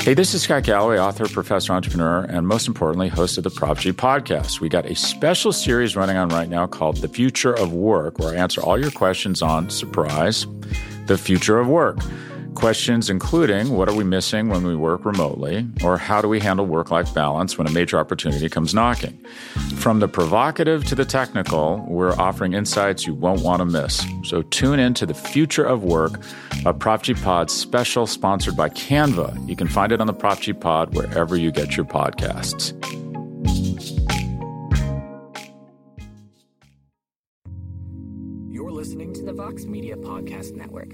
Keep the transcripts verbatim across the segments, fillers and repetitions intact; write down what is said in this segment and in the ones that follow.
Hey, this is Scott Galloway, author, professor, entrepreneur, and most importantly, host of the Prop G podcast. We got a special series running on right now called The Future of Work, where I answer all your questions on, surprise, the future of work. Questions including, what are we missing when we work remotely? Or how do we handle work-life balance when a major opportunity comes knocking? From the provocative to the technical, we're offering insights you won't want to miss. So tune in to The Future of Work, a Prop G Pod special sponsored by Canva. You can find it on the Prop G Pod wherever you get your podcasts. You're listening to the Vox Media Podcast Network.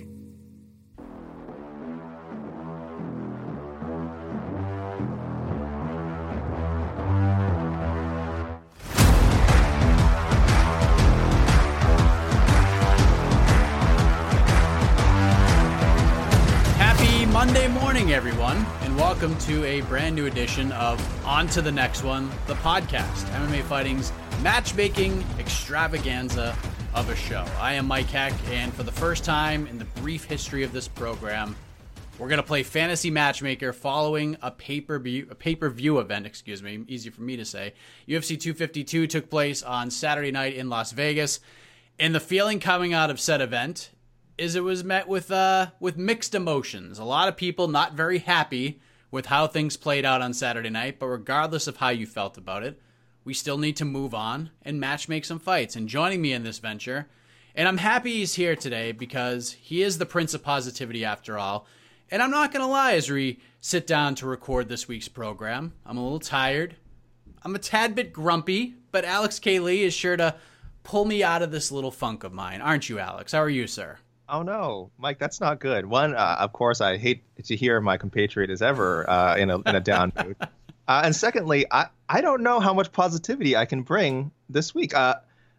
Monday morning, everyone, and welcome to a brand new edition of On to the Next One, the podcast, M M A Fighting's matchmaking extravaganza of a show. I am Mike Heck, and for the first time in the brief history of this program, we're going to play Fantasy Matchmaker following a pay-per-view, a pay-per-view event, excuse me, easy for me to say. U F C two fifty-two took place on Saturday night in Las Vegas, and the feeling coming out of said event is it was met with uh with mixed emotions. A lot of people not very happy with how things played out on Saturday night, but regardless of how you felt about it, we still need to move on and match make some fights. And joining me in this venture, and I'm happy he's here today because he is the Prince of Positivity after all. And I'm not going to lie, as we sit down to record this week's program, I'm a little tired. I'm a tad bit grumpy, but Alex K. Lee is sure to pull me out of this little funk of mine. Aren't you, Alex? How are you, sir? Oh, no, Mike, that's not good. One, uh, of course, I hate to hear my compatriot is ever uh, in a in a down mood. Uh, and secondly, I, I don't know how much positivity I can bring this week. Uh,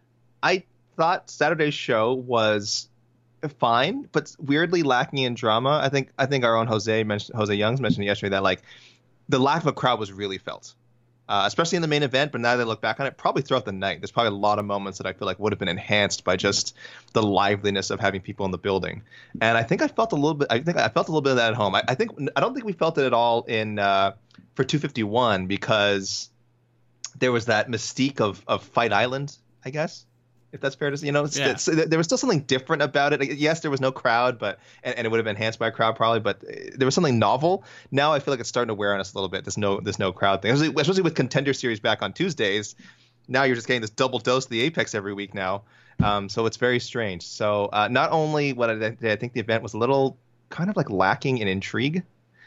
I thought Saturday's show was fine, but weirdly lacking in drama. I think I think our own Jose mentioned, Jose Youngs mentioned yesterday that like the lack of a crowd was really felt. Uh, especially in the main event, but now that I look back on it, probably throughout the night, there's probably a lot of moments that I feel like would have been enhanced by just the liveliness of having people in the building. And I think I felt a little bit. I think I felt a little bit of that at home. I, I think I don't think we felt it at all in uh, for two fifty-one because there was that mystique of of Fight Island, I guess, if that's fair to say. You know, yeah. it's, it's, there was still something different about it. Yes, there was no crowd, but and, and it would have been enhanced by a crowd probably, but there was something novel. Now I feel like it's starting to wear on us a little bit. There's no there's no crowd thing, especially, especially with Contender Series back on Tuesdays. Now you're just getting this double dose of the Apex every week now, um, so it's very strange. So uh, not only what I, I think the event was a little kind of like lacking in intrigue,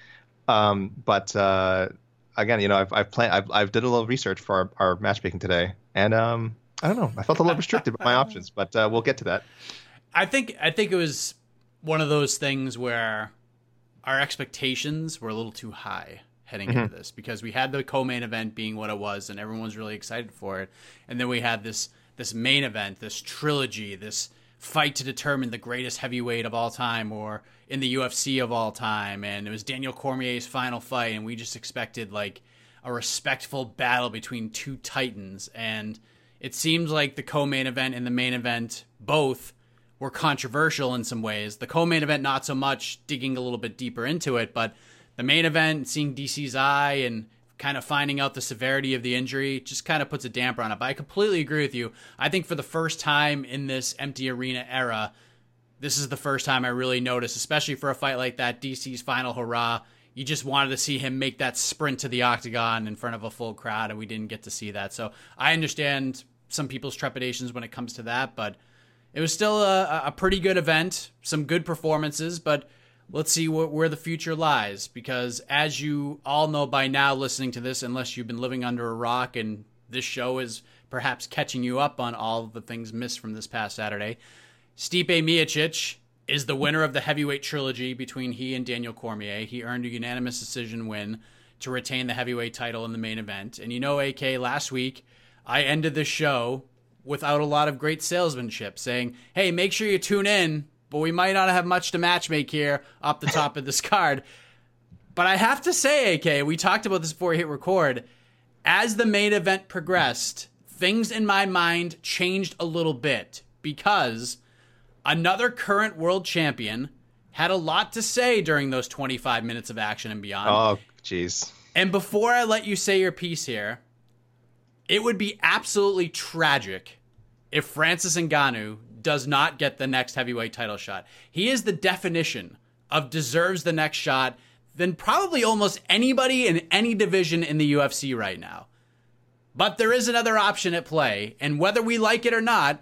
um, but uh, again, you know, I've I've planned I've I've did a little research for our, our matchmaking today, and um. I don't know. I felt a little restricted with my options, but uh, we'll get to that. I think I think it was one of those things where our expectations were a little too high heading mm-hmm. into this because we had the co-main event being what it was, and everyone was really excited for it. And then we had this this main event, this trilogy, this fight to determine the greatest heavyweight of all time or in the U F C of all time. And it was Daniel Cormier's final fight, and we just expected like a respectful battle between two titans. And it seems like the co-main event and the main event both were controversial in some ways. The co-main event, not so much, digging a little bit deeper into it, but the main event, seeing D C's eye and kind of finding out the severity of the injury just kind of puts a damper on it. But I completely agree with you. I think for the first time in this empty arena era, this is the first time I really noticed, especially for a fight like that, D C's final hurrah. You just wanted to see him make that sprint to the octagon in front of a full crowd, and we didn't get to see that. So I understand some people's trepidations when it comes to that, but it was still a, a pretty good event, some good performances, but let's see wh- where the future lies, because as you all know by now listening to this, unless you've been living under a rock and this show is perhaps catching you up on all of the things missed from this past Saturday, Stipe Miocic is the winner of the heavyweight trilogy between he and Daniel Cormier. He earned a unanimous decision win to retain the heavyweight title in the main event. And you know, A K, last week, I ended the show without a lot of great salesmanship, saying, hey, make sure you tune in, but we might not have much to matchmake here up the top of this card. But I have to say, A K, we talked about this before we hit record, as the main event progressed, things in my mind changed a little bit because another current world champion had a lot to say during those twenty-five minutes of action and beyond. Oh, jeez. And before I let you say your piece here, it would be absolutely tragic if Francis Ngannou does not get the next heavyweight title shot. He is the definition of deserves the next shot than probably almost anybody in any division in the U F C right now. But there is another option at play, and whether we like it or not,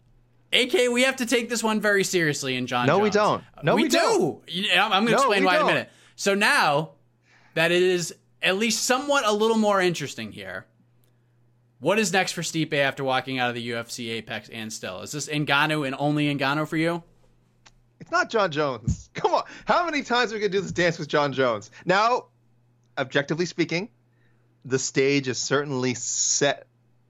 A K, we have to take this one very seriously in Jon No, Jones. we don't. No, we, we do. don't. Yeah, I'm going to No, explain we why don't. in a minute. So now that it is at least somewhat a little more interesting here, what is next for Stipe after walking out of the U F C Apex and still? Is this Ngannou and only Ngannou for you? It's not Jon Jones. Come on. How many times are we going to do this dance with Jon Jones? Now, objectively speaking, the stage is certainly set,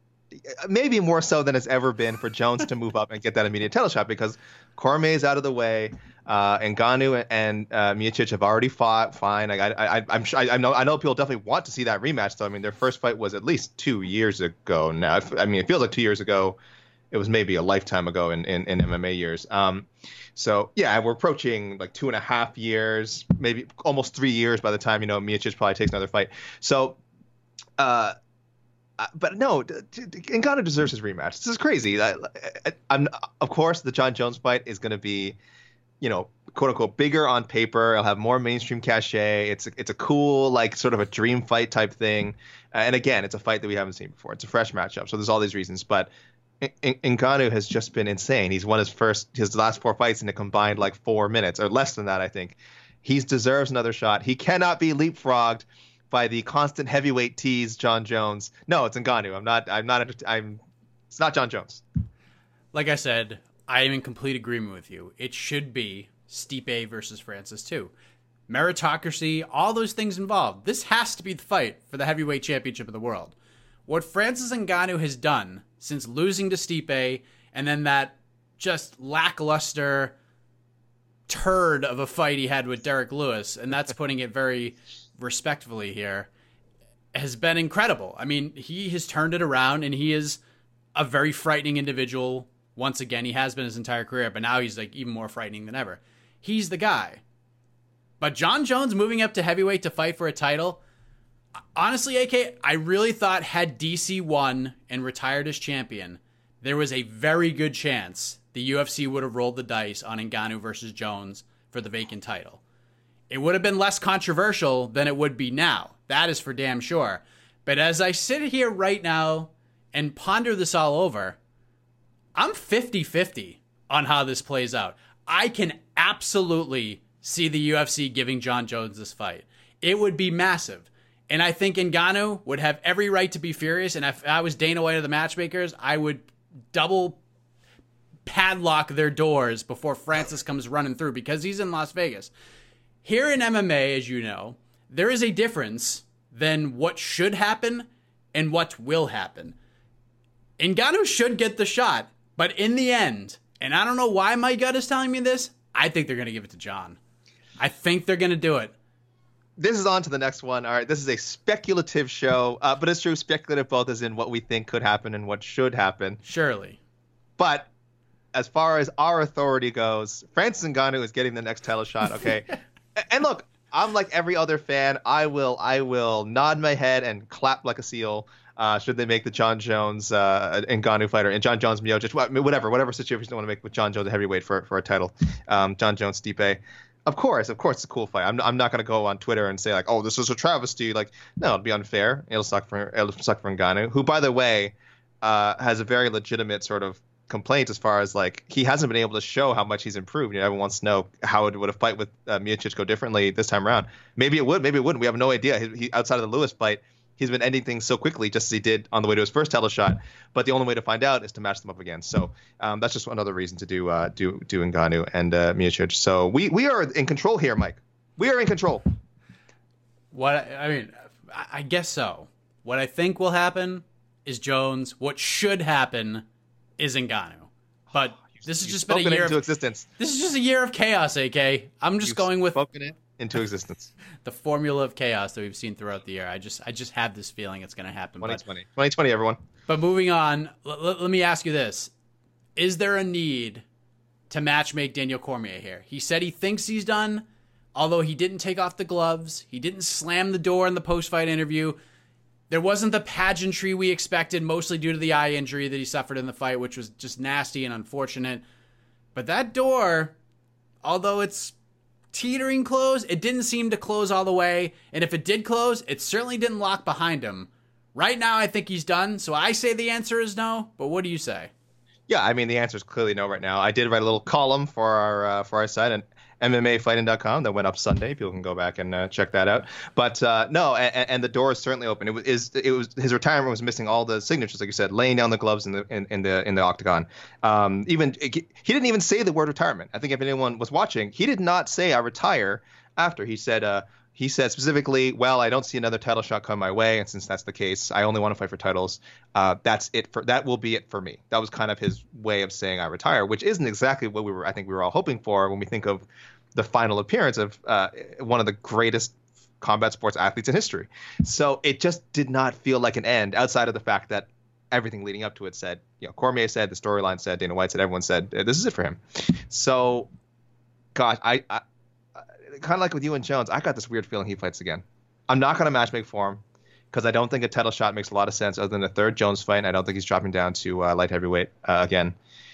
maybe more so than it's ever been, for Jones to move up and get that immediate title shot, because Cormier is out of the way. Uh, Ngannou and uh, Miocic have already fought. Fine. I, I, I, I'm sure, I, I know. I know people definitely want to see that rematch, though. I mean, their first fight was at least two years ago now. I mean, it feels like two years ago. It was maybe a lifetime ago in, in, in M M A years. Um, so yeah, we're approaching like two and a half years, maybe almost three years by the time, you know, Miocic probably takes another fight. So, uh, but no, Ngannou deserves his rematch. This is crazy. I, I, I'm, of course, the Jon Jones fight is going to be, you know, quote unquote, bigger on paper. It'll have more mainstream cachet. It's a, it's a cool, like, sort of a dream fight type thing. Uh, and again, it's a fight that we haven't seen before. It's a fresh matchup. So there's all these reasons. But Ngannou has just been insane. He's won his first, his last four fights in a combined like four minutes or less than that, I think. He deserves another shot. He cannot be leapfrogged by the constant heavyweight tease, Jon Jones. No, it's Ngannou. I'm not. I'm not. I'm. It's not Jon Jones. Like I said, I am in complete agreement with you. It should be Stipe versus Francis too. Meritocracy, all those things involved. This has to be the fight for the heavyweight championship of the world. What Francis Ngannou has done since losing to Stipe and then that just lackluster turd of a fight he had with Derek Lewis, and that's putting it very respectfully here, has been incredible. I mean, he has turned it around, and he is a very frightening individual. Once again, he has been his entire career, but now he's like even more frightening than ever. He's the guy. But Jon Jones moving up to heavyweight to fight for a title, honestly, A K, I really thought had D C won and retired as champion, there was a very good chance the U F C would have rolled the dice on Ngannou versus Jones for the vacant title. It would have been less controversial than it would be now. That is for damn sure. But as I sit here right now and ponder this all over, I'm fifty-fifty on how this plays out. I can absolutely see the U F C giving Jon Jones this fight. It would be massive. And I think Ngannou would have every right to be furious. And if I was Dana White of the matchmakers, I would double padlock their doors before Francis comes running through, because he's in Las Vegas. Here in M M A, as you know, there is a difference than what should happen and what will happen. Ngannou should get the shot, but in the end, and I don't know why my gut is telling me this, I think they're going to give it to Jon. I think they're going to do it. This is on to the next one. All right, this is a speculative show, uh, but it's true, speculative both as in what we think could happen and what should happen. Surely. But as far as our authority goes, Francis Ngannou is getting the next title shot, okay? And look, I'm like every other fan. I will I will nod my head and clap like a seal uh, should they make the Jon Jones uh, Ngannou fighter and Jon Jones Miocic, whatever, whatever situation they want to make with Jon Jones a heavyweight for, for a title. Um, Jon Jones Stipe. Of course, of course, it's a cool fight. I'm, I'm not going to go on Twitter and say like, "Oh, this is a travesty." Like, no, it'll be unfair. It'll suck for it'll suck for Ngannou, who, by the way, uh, has a very legitimate sort of complaint as far as like he hasn't been able to show how much he's improved. You know, everyone wants to know how it would a fight with uh, Miocic go differently this time around. Maybe it would, maybe it wouldn't. We have no idea. He, he outside of the Lewis fight, he's been ending things so quickly, just as he did on the way to his first title shot. But the only way to find out is to match them up again. So um, that's just another reason to do uh, do do Ngannou and uh, Miocic. So we we are in control here, Mike. We are in control. What I mean, I guess so. What I think will happen is Jones. What should happen is Ngannou. But this has just been a year into of existence. This is just a year of chaos, A K. I'm just You've going with spoken it into existence. the formula of chaos that we've seen throughout the year. I just I just have this feeling it's going to happen. twenty twenty. twenty twenty, everyone. But moving on, l- l- let me ask you this. Is there a need to matchmake Daniel Cormier here. He said he thinks he's done, although he didn't take off the gloves. He didn't slam the door in the post-fight interview. There wasn't the pageantry we expected, mostly due to the eye injury that he suffered in the fight, which was just nasty and unfortunate. But that door, although it's teetering close, it didn't seem to close all the way. And if it did close, it certainly didn't lock behind him. Right now, I think he's done. So I say the answer is no. But what do you say? Yeah, I mean, the answer is clearly no right now. I did write a little column for our uh, for our site at M M A fighting dot com that went up Sunday. People can go back and uh, check that out. But uh, no, and, and the door is certainly open. It was is it was his retirement was missing all the signatures, like you said, laying down the gloves in the in, in the in the octagon. Um, even he didn't even say the word retirement. I think if anyone was watching, he did not say I retire after. He said uh, he said specifically, well, I don't see another title shot come my way, and since that's the case, I only want to fight for titles. Uh, that's it for that will be it for me. That was kind of his way of saying I retire, which isn't exactly what we were. I think we were all hoping for when we think of the final appearance of uh, one of the greatest combat sports athletes in history. So it just did not feel like an end, outside of the fact that everything leading up to it said, you know, Cormier said, the storyline said, Dana White said, everyone said, this is it for him. So, gosh, I, I kind of like with you and Jones, I got this weird feeling he fights again. I'm not going to matchmake for him because I don't think a title shot makes a lot of sense other than a third Jones fight. And I don't think he's dropping down to uh, light heavyweight uh, again.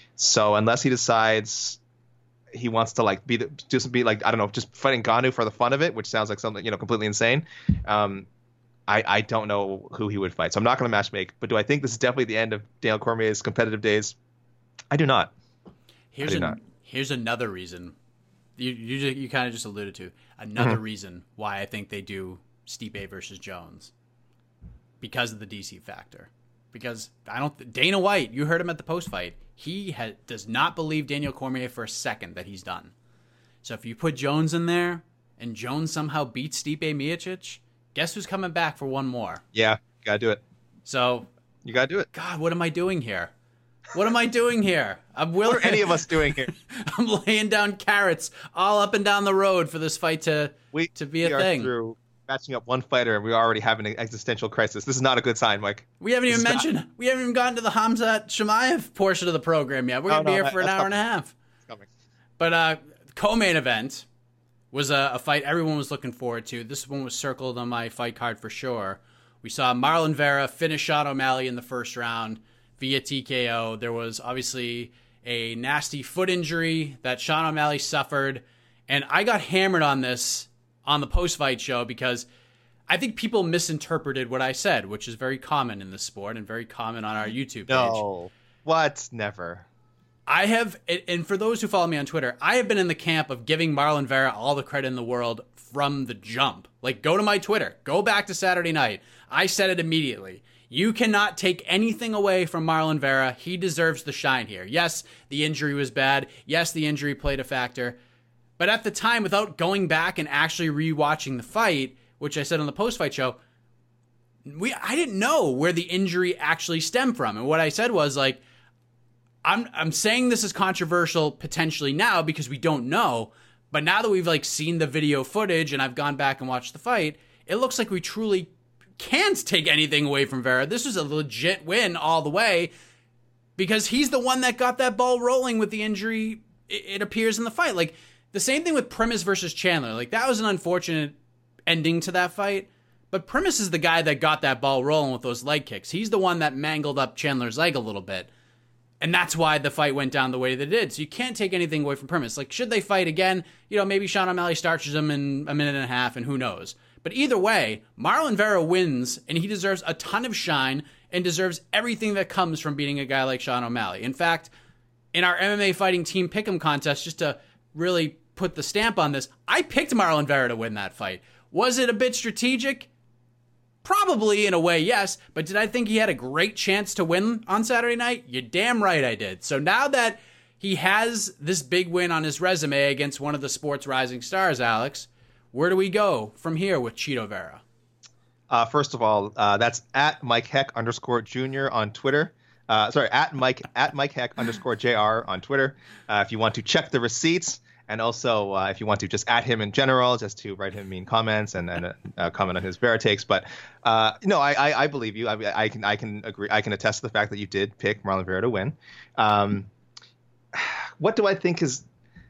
So unless he decides he wants to like be the, just be like, I don't know, just fighting Ngannou for the fun of it, which sounds like something, you know, completely insane. Um, I, I don't know who he would fight. So I'm not going to matchmake. But do I think this is definitely the end of Daniel Cormier's competitive days? I do not. Here's I do an, not. Here's another reason. You you, you kind of just alluded to another Mm-hmm. reason why I think they do Stipe versus Jones, because of the D C factor. Because I don't. Dana White, you heard him at the post fight. He ha- does not believe Daniel Cormier for a second that he's done. So if you put Jones in there and Jones somehow beats Stipe Miocic, guess who's coming back for one more? Yeah, you gotta do it. So You gotta do it. God, what am I doing here? What am I doing here? I'm willing. What are any of us doing here? I'm laying down carrots all up and down the road for this fight to We, to be a we are thing. through matching up one fighter, and we already have an existential crisis. This is not a good sign, Mike. We haven't This even is mentioned. not- We haven't even gotten to the Hamzat Shemaev portion of the program yet. We're No, gonna be no, here that- for an that's hour and a coming. half. It's coming. But uh, co-main event was a, a fight everyone was looking forward to. This one was circled on my fight card for sure. We saw Marlon Vera finish Sean O'Malley in the first round via T K O. There was obviously a nasty foot injury that Sean O'Malley suffered, and I got hammered on this on the post-fight show because I think people misinterpreted what I said, which is very common in this sport and very common on our YouTube page. No. What? Never. I have, and for those who follow me on Twitter, I have been in the camp of giving Marlon Vera all the credit in the world from the jump. Like, go to my Twitter. Go back to Saturday night. I said it immediately. You cannot take anything away from Marlon Vera. He deserves the shine here. Yes, the injury was bad. Yes, the injury played a factor. But at the time, without going back and actually rewatching the fight, which I said on the post-fight show, we I didn't know where the injury actually stemmed from. And what I said was, like, I'm I'm saying this is controversial potentially now because we don't know, but now that we've like seen the video footage and I've gone back and watched the fight, it looks like we truly can't take anything away from Vera. This was a legit win all the way because he's the one that got that ball rolling with the injury. It, it appears in the fight. Like the same thing with Primus versus Chandler. Like that was an unfortunate ending to that fight. But Primus is the guy that got that ball rolling with those leg kicks. He's the one that mangled up Chandler's leg a little bit. And that's why the fight went down the way that it did. So you can't take anything away from Primus. Like, should they fight again? You know, maybe Sean O'Malley starches him in a minute and a half, and who knows. But either way, Marlon Vera wins, and he deserves a ton of shine and deserves everything that comes from beating a guy like Sean O'Malley. In fact, in our M M A Fighting Team Pick'em contest, just to really put the stamp on this, I picked Marlon Vera to win that fight. Was it a bit strategic? Probably, in a way, yes. But did I think he had a great chance to win on Saturday night? You're damn right I did. So now that he has this big win on his resume against one of the sport's rising stars, Alex, where do we go from here with Chito Vera? Uh, first of all, uh, that's at Mike Heck underscore Junior on Twitter. Uh, sorry, at Mike at Mike Heck underscore J R on Twitter. Uh, if you want to check the receipts, and also uh, if you want to just at him in general, just to write him mean comments and, and uh, comment on his Vera takes. But uh, no, I, I, I believe you. I, I can I can agree. I can attest to the fact that you did pick Marlon Vera to win. Um, what do I think is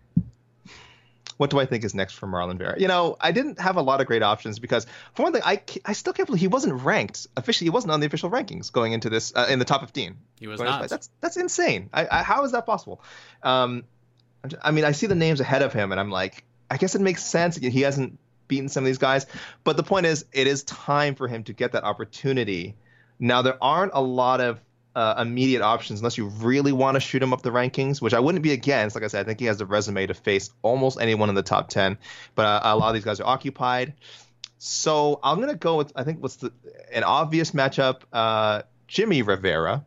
what do I think is next for Marlon Vera? You know, I didn't have a lot of great options because, for one thing, I, I still can't believe he wasn't ranked officially. He wasn't on the official rankings going into this uh, in the top fifteen. He was not. That's that's insane. I, I, how is that possible? Um, I mean, I see the names ahead of him, and I'm like, I guess it makes sense. He hasn't beaten some of these guys, but the point is, it is time for him to get that opportunity. Now, there aren't a lot of Uh, immediate options unless you really want to shoot him up the rankings, which I wouldn't be against. Like I said, I think he has the resume to face almost anyone in the top ten, but uh, a lot of these guys are occupied. So I'm going to go with, I think what's the, an obvious matchup, uh, Jimmy Rivera.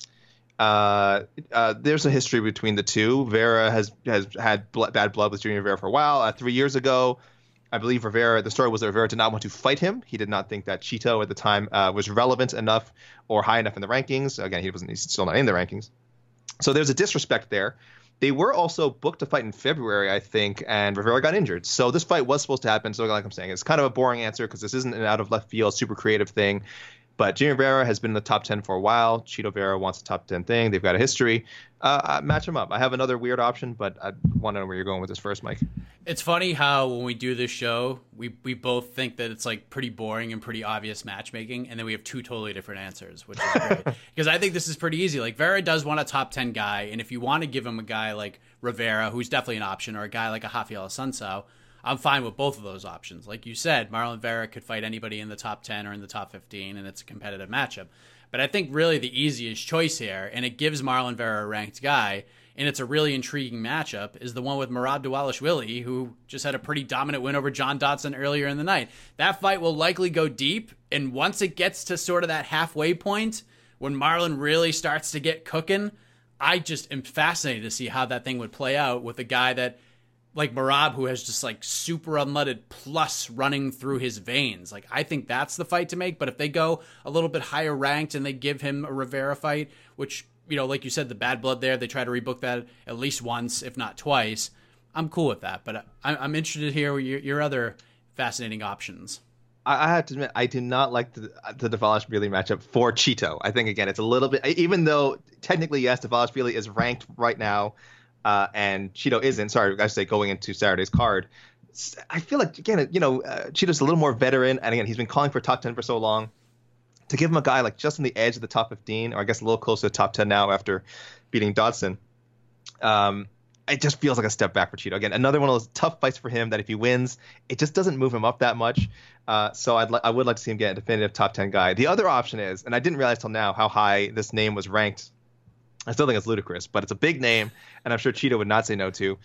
Uh, uh, there's a history between the two. Vera has, has had bl- bad blood with Jimmy Rivera for a while. Uh, three years ago, I believe Rivera, the story was that Rivera did not want to fight him. He did not think that Chito at the time uh, was relevant enough or high enough in the rankings. Again, he wasn't, he's still not in the rankings. So there's a disrespect there. They were also booked to fight in February, I think, and Rivera got injured. So this fight was supposed to happen. So like I'm saying, it's kind of a boring answer because this isn't an out of left field, super creative thing. But Jimmy Rivera has been in the top ten for a while. Chito Vera wants a top ten thing. They've got a history. Uh, uh, match them up. I have another weird option, but I want to know where you're going with this first, Mike. It's funny how when we do this show, we, we both think that it's like pretty boring and pretty obvious matchmaking, and then we have two totally different answers, which is great. Because I think this is pretty easy. Like, Vera does want a top ten guy, and if you want to give him a guy like Rivera, who's definitely an option, or a guy like a Rafael Assunção, I'm fine with both of those options. Like you said, Marlon Vera could fight anybody in the top ten or in the top fifteen, and it's a competitive matchup. But I think really the easiest choice here, and it gives Marlon Vera a ranked guy, and it's a really intriguing matchup, is the one with Merab Dvalishvili, who just had a pretty dominant win over John Dodson earlier in the night. That fight will likely go deep, and once it gets to sort of that halfway point, when Marlon really starts to get cooking, I just am fascinated to see how that thing would play out with a guy that, like Merab, who has just like super unleaded plus running through his veins. Like, I think that's the fight to make. But if they go a little bit higher ranked and they give him a Rivera fight, which, you know, like you said, the bad blood there, they try to rebook that at least once, if not twice. I'm cool with that. But I'm interested to hear your, your other fascinating options. I have to admit, I do not like the the Dvalishvili matchup for Chito. I think, again, it's a little bit, even though technically, yes, Dvalishvili is ranked right now, Uh, and Chito isn't. Sorry, I should say going into Saturday's card. I feel like, again, you know, uh, Chito's a little more veteran. And again, he's been calling for top ten for so long. To give him a guy like just on the edge of the top fifteen, or I guess a little closer to the top ten now after beating Dodson, um, it just feels like a step back for Chito. Again, another one of those tough fights for him that if he wins, it just doesn't move him up that much. Uh, so I'd li- I would like to see him get a definitive top ten guy. The other option is, and I didn't realize till now how high this name was ranked. I still think it's ludicrous, but it's a big name, and I'm sure Chito would not say no to.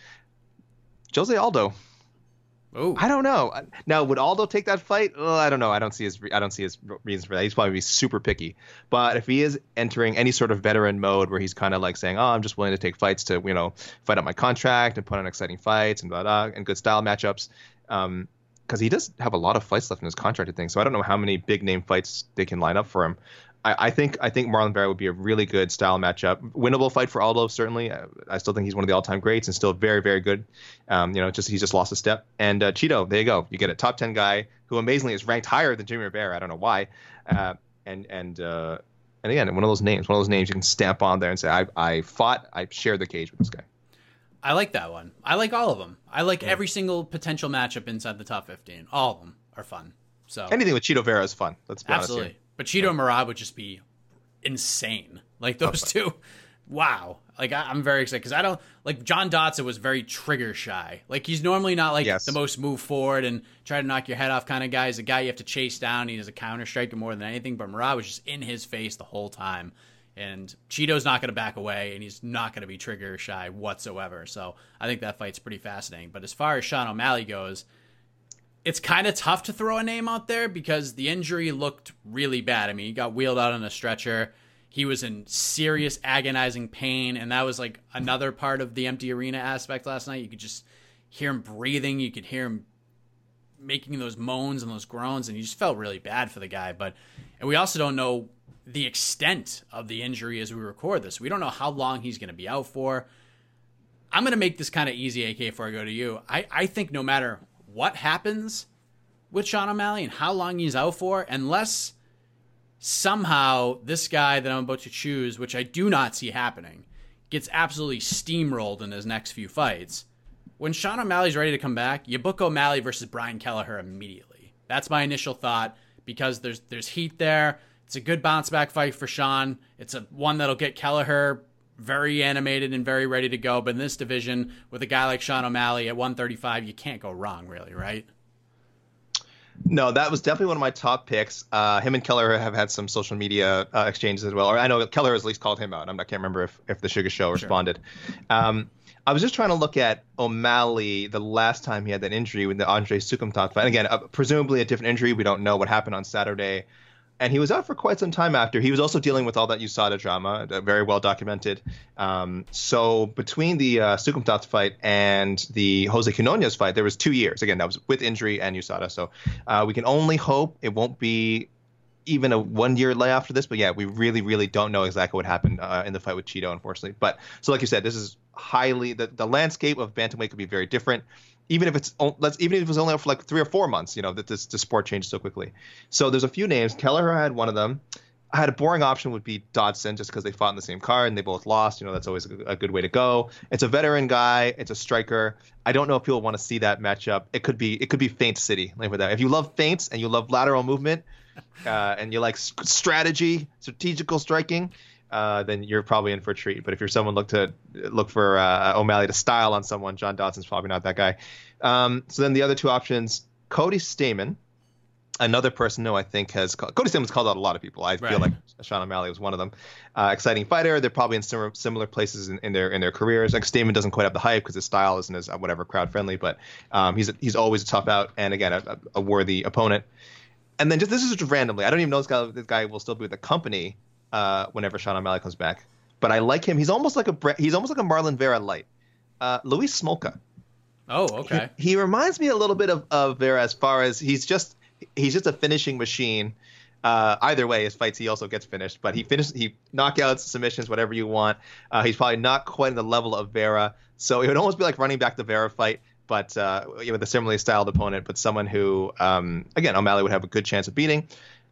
Jose Aldo. Oh, I don't know. Now, would Aldo take that fight? Oh, I don't know. I don't see his. I don't see his reasons for that. He's probably be super picky. But if he is entering any sort of veteran mode where he's kind of like saying, "Oh, I'm just willing to take fights to, you know, fight out my contract and put on exciting fights and blah blah and good style matchups," um, because he does have a lot of fights left in his contracted thing. So I don't know how many big name fights they can line up for him. I, I think I think Marlon Vera would be a really good style matchup. Winnable fight for Aldo, certainly. I, I still think he's one of the all-time greats and still very, very good. Um, you know, just he's just lost a step. And uh, Chito, there you go. You get a top ten guy who amazingly is ranked higher than Jimmy Rivera. I don't know why. Uh, and and uh, and again, one of those names, one of those names you can stamp on there and say, I I fought, I shared the cage with this guy. I like that one. I like all of them. I like yeah. every single potential matchup inside the top fifteen. All of them are fun. So anything with Chito Vera is fun. Let's be absolutely. honest here. But Chito yeah. and Merab would just be insane. Like those two. Wow. Like I, I'm very excited because I don't like John Dodson was very trigger shy. Like he's normally not like yes. the most move forward and try to knock your head off kind of guy. He's a guy you have to chase down. He has a counter striker more than anything. But Merab was just in his face the whole time. And Chito's not going to back away, and he's not going to be trigger shy whatsoever. So I think that fight's pretty fascinating. But as far as Sean O'Malley goes, it's kind of tough to throw a name out there because the injury looked really bad. I mean, he got wheeled out on a stretcher. He was in serious agonizing pain, and that was like another part of the empty arena aspect last night. You could just hear him breathing. You could hear him making those moans and those groans, and you just felt really bad for the guy. But and we also don't know the extent of the injury as we record this. We don't know how long he's going to be out for. I'm going to make this kind of easy, A K, before I go to you. I, I think no matter what happens with Sean O'Malley and how long he's out for, unless somehow this guy that I'm about to choose, which I do not see happening, gets absolutely steamrolled in his next few fights. When Sean O'Malley's ready to come back, you book O'Malley versus Brian Kelleher immediately. That's my initial thought, because there's there's heat there. It's a good bounce back fight for Sean. It's a one that'll get Kelleher very animated and very ready to go. But in this division, with a guy like Sean O'Malley at one thirty-five, you can't go wrong, really, right? No, that was definitely one of my top picks. Uh, him and Kelleher have had some social media uh, exchanges as well. Or I know Kelleher has at least called him out. I'm not, I can't remember if, if the Sugar Show responded. Sure. Um, I was just trying to look at O'Malley the last time he had that injury with the Andre Sukumtov fight. And again, uh, presumably a different injury. We don't know what happened on Saturday. And he was out for quite some time after. He was also dealing with all that U S A D A drama, uh, very well documented. Um, so between the uh, Sukumtov fight and the Jose Quinones fight, there was two years. Again, that was with injury and U S A D A. So uh, we can only hope it won't be even a one-year lay after this. But yeah, we really, really don't know exactly what happened uh, in the fight with Cheeto, unfortunately. But so like you said, this is highly the, the landscape of bantamweight could be very different. Even if it's let's even if it was only for like three or four months, you know, that this the sport changed so quickly. So there's a few names. Kelleher had one of them. I had a boring option would be Dodson, just because they fought in the same card and they both lost. You know, that's always a, a good way to go. It's a veteran guy. It's a striker. I don't know if people want to see that matchup. It could be it could be Feint City. Like with that. If you love feints and you love lateral movement, uh, and you like strategy, strategical striking, uh, then you're probably in for a treat. But if you're someone look to look for uh, O'Malley to style on someone, John Dodson's probably not that guy. Um, so then the other two options, Cody Stamann, another person who I think has called, Cody Staman's called out a lot of people. I right. feel like Sean O'Malley was one of them. Uh, exciting fighter. They're probably in similar, similar places in, in their in their careers. Like Stamann doesn't quite have the hype because his style isn't as uh, whatever crowd friendly, but um, he's a, he's always a tough out and again a, a worthy opponent. And then just this is just randomly. I don't even know this guy. This guy will still be with the company uh, whenever Sean O'Malley comes back. But I like him. He's almost like a he's almost like a Marlon Vera light. Uh, Luis Smolka. Oh, okay. He, he reminds me a little bit of, of Vera as far as he's just he's just a finishing machine. Uh, either way, his fights he also gets finished, but he finishes he knockouts, submissions, whatever you want. Uh, he's probably not quite in the level of Vera, so it would almost be like running back the Vera fight, but uh, with a similarly styled opponent, but someone who um, again O'Malley would have a good chance of beating.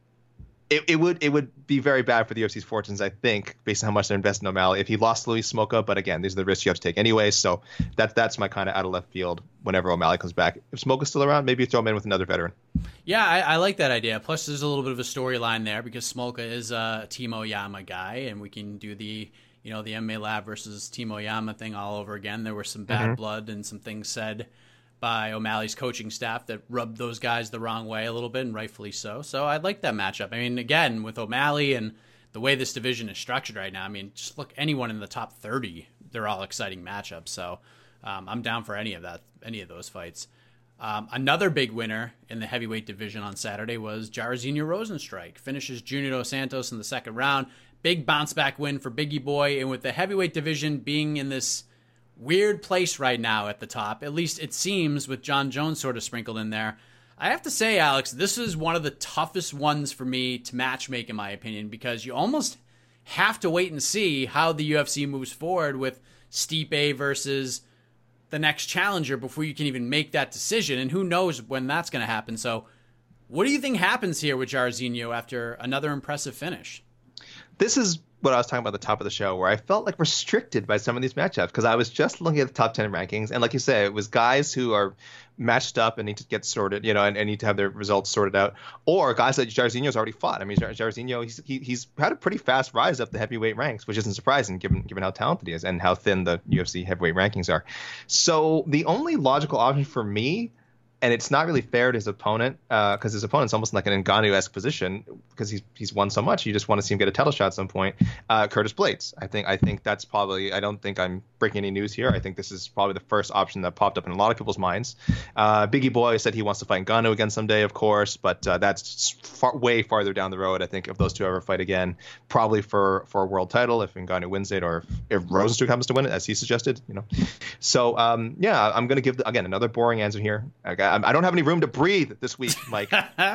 It, it would it would be very bad for the U F C's fortunes, I think, based on how much they're investing in O'Malley if he lost Luis Smolka. But again, these are the risks you have to take anyway. So that that's my kind of out of left field whenever O'Malley comes back. If Smolka's still around, maybe throw him in with another veteran. Yeah, I, I like that idea. Plus, there's a little bit of a storyline there because Smolka is a Team Oyama guy, and we can do the you know the M M A Lab versus Team Oyama thing all over again. There was some bad mm-hmm. blood and some things said by O'Malley's coaching staff that rubbed those guys the wrong way a little bit, and rightfully so. So I like that matchup. I mean, again, with O'Malley and the way this division is structured right now, I mean, just look, anyone in the top thirty, they're all exciting matchups. So um, I'm down for any of that, any of those fights. Um, another big winner in the heavyweight division on Saturday was Jairzinho Rozenstruik. Finishes Junior Dos Santos in the second round. Big bounce back win for Biggie Boy. And with the heavyweight division being in this weird place right now at the top, at least it seems, with John Jones sort of sprinkled in there, I have to say, Alex, this is one of the toughest ones for me to matchmake, in my opinion, because you almost have to wait and see how the U F C moves forward with Stipe versus the next challenger before you can even make that decision, and who knows when that's going to happen. So what do you think happens here with Jairzinho after another impressive finish? This is what I was talking about at the top of the show, where I felt like restricted by some of these matchups because I was just looking at the top ten rankings. And like you say, it was guys who are matched up and need to get sorted, you know, and, and need to have their results sorted out, or guys that Jairzinho's already fought. I mean, Jairzinho, he's, he, he's had a pretty fast rise up the heavyweight ranks, which isn't surprising given given how talented he is and how thin the U F C heavyweight rankings are. So the only logical option for me, and it's not really fair to his opponent because uh, his opponent's almost like an Ngannou-esque position because he's he's won so much. You just want to see him get a title shot at some point. Uh, Curtis Blaydes. I think I think that's probably. I don't think I'm breaking any news here. I think this is probably the first option that popped up in a lot of people's minds. Uh, Biggie Boy said he wants to fight Ngannou again someday, of course, but uh, that's far, way farther down the road. I think if those two ever fight again, probably for, for a world title if Ngannou wins it, or if, if Rozenstruik happens to win it, as he suggested. You know. So um, yeah, I'm going to give the, again another boring answer here. I, I don't have any room to breathe this week, Mike.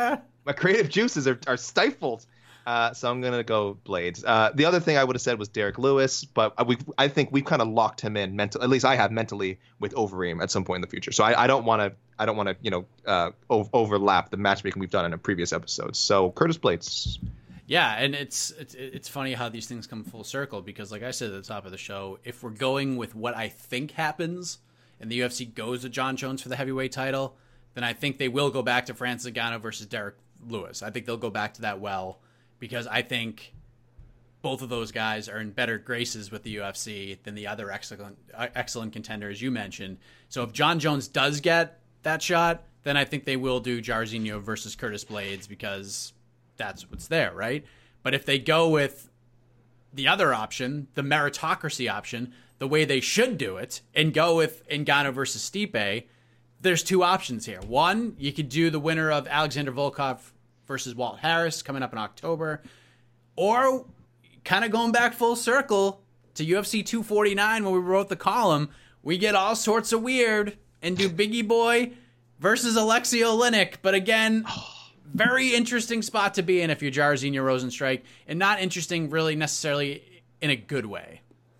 My creative juices are, are stifled. Uh, so I'm going to go Blaydes. Uh, the other thing I would have said was Derek Lewis, but we I think we've kind of locked him in mental. At least I have mentally with Overeem at some point in the future. So I, I don't want to I don't want to you know uh, o- overlap the matchmaking we've done in a previous episode. So Curtis Blaydes. Yeah, and it's, it's it's funny how these things come full circle because, like I said at the top of the show, if we're going with what I think happens and the U F C goes to John Jones for the heavyweight title, then I think they will go back to Francis Ngannou versus Derek Lewis. I think they'll go back to that well because I think both of those guys are in better graces with the U F C than the other excellent excellent contenders you mentioned. So if John Jones does get that shot, then I think they will do Jairzinho versus Curtis Blades because that's what's there, right? But if they go with the other option, the meritocracy option, the way they should do it, and go with Ngannou versus Stipe, there's two options here. One, you could do the winner of Alexander Volkov versus Walt Harris coming up in October, or kind of going back full circle to U F C two forty-nine when we wrote the column, we get all sorts of weird and do Biggie Boy versus Alexei Oleinik. But again, very interesting spot to be in if you're Jairzinho Rozenstruik, and not interesting really necessarily in a good way.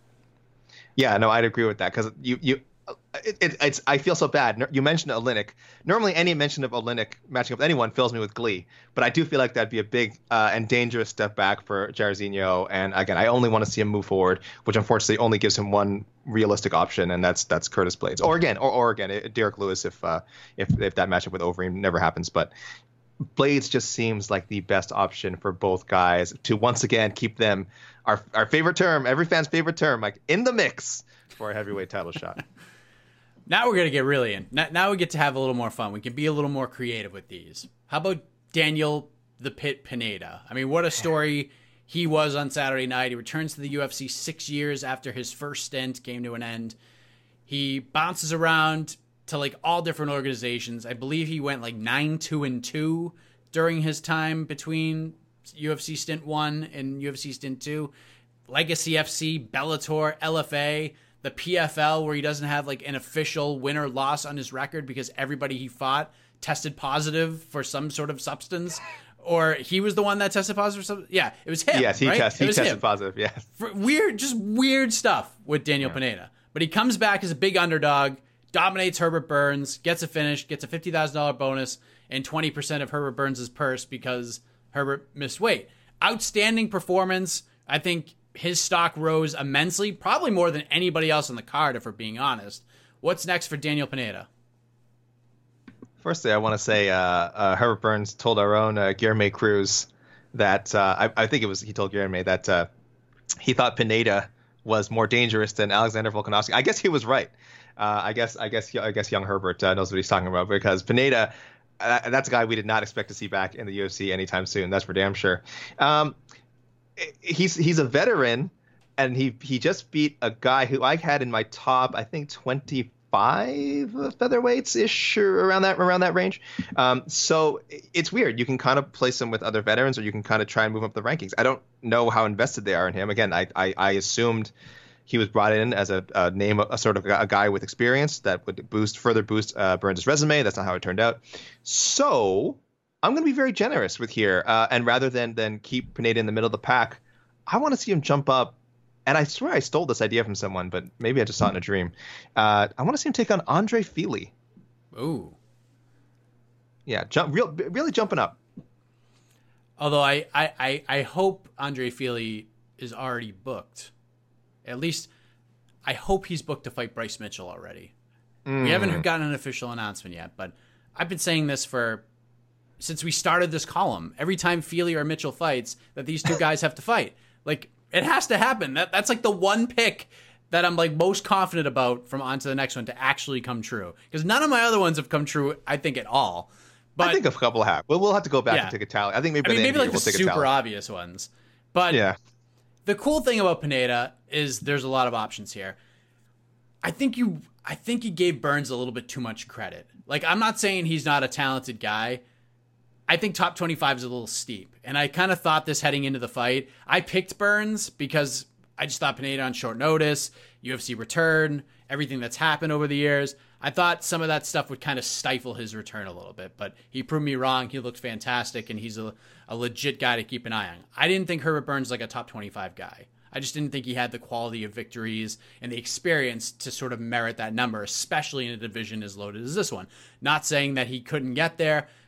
Yeah, no, I'd agree with that because you you it, it, it's I feel so bad. You mentioned Oleinik. Normally, any mention of Oleinik matching up with anyone fills me with glee, but I do feel like that'd be a big uh, and dangerous step back for Jairzinho. And again, I only want to see him move forward, which unfortunately only gives him one realistic option, and that's that's Curtis Blades, or again, or, or again, Derek Lewis if uh, if if that matchup with Overeem never happens, but. Blades just seems like the best option for both guys to once again keep them our our favorite term, every fan's favorite term, like in the mix for a heavyweight title shot. Now we're gonna get really in. Now we get to have a little more fun. We can be a little more creative with these. How about Daniel the Pit Pineda? I mean, what a story he was on Saturday night. He returns to the U F C six years after his first stint came to an end. He bounces around to like all different organizations. I believe he went like nine two and two during his time between U F C stint one and U F C stint two. Legacy F C, Bellator, L F A, the P F L, where he doesn't have like an official win or loss on his record because everybody he fought tested positive for some sort of substance. Or he was the one that tested positive for something. Yeah, it was him. Yes, he, right? test, he tested him. positive. Yes, for weird, just weird stuff with Daniel yeah. Pineda. But he comes back as a big underdog. Dominates Herbert Burns, gets a finish, gets a fifty thousand dollars bonus, and twenty percent of Herbert Burns' purse because Herbert missed weight. Outstanding performance. I think his stock rose immensely, probably more than anybody else on the card, if we're being honest. What's next for Daniel Pineda? Firstly, I want to say uh, uh, Herbert Burns told our own uh, Guilherme Cruz that, uh, I, I think it was he told Guilherme that uh, he thought Pineda was more dangerous than Alexander Volkanovski. I guess he was right. Uh, I guess I guess I guess young Herbert uh, knows what he's talking about because Pineda, uh, that's a guy we did not expect to see back in the U F C anytime soon. That's for damn sure. Um, he's he's a veteran, and he he just beat a guy who I had in my top, I think twenty-five featherweights ish or around that around that range. Um, so it's weird. You can kind of place him with other veterans, or you can kind of try and move up the rankings. I don't know how invested they are in him. Again, I I, I assumed. He was brought in as a, a name, a sort of a guy with experience that would boost, further boost uh, Burns' resume. That's not how it turned out. So I'm going to be very generous with here, uh, and rather than than keep Pineda in the middle of the pack, I want to see him jump up. And I swear I stole this idea from someone, but maybe I just saw it in a dream. Uh, I want to see him take on Andre Fili. Ooh, yeah, jump, real, really jumping up. Although I, I, I, I hope Andre Fili is already booked. At least, I hope he's booked to fight Bryce Mitchell already. Mm. We haven't gotten an official announcement yet, but I've been saying this for since we started this column. Every time Fili or Mitchell fights, that these two guys have to fight. Like, it has to happen. That That's like the one pick that I'm like most confident about from on to the next one to actually come true. Because none of my other ones have come true, I think, at all. But I think a couple have. Well, we'll have to go back yeah. and take a tally. I think maybe, I mean, maybe like we'll the take super obvious ones. But yeah. The cool thing about Pineda is there's a lot of options here. I think you I think you gave Burns a little bit too much credit. Like, I'm not saying he's not a talented guy. I think top twenty-five is a little steep. And I kind of thought this heading into the fight. I picked Burns because I just thought Pineda on short notice, U F C return, everything that's happened over the years. I thought some of that stuff would kind of stifle his return a little bit, but he proved me wrong. He looked fantastic, and he's a, a legit guy to keep an eye on. I didn't think Herbert Burns was like a top twenty-five guy. I just didn't think he had the quality of victories and the experience to sort of merit that number, especially in a division as loaded as this one. Not saying that he couldn't get there,